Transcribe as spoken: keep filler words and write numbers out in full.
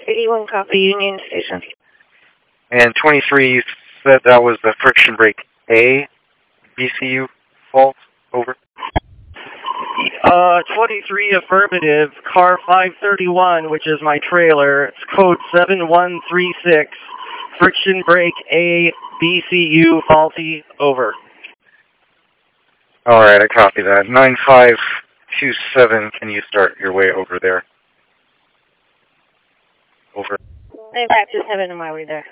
eighty-one copy, Union Station. And twenty-three, you said that was the friction brake A B C U fault? Over. Uh, twenty-three affirmative, car five thirty-one, which is my trailer. It's code seven one three six. Friction brake A B C U faulty. Over. All right, I copy that. nine five two seven, can you start your way over there? Over. nine five two seven, on my way there.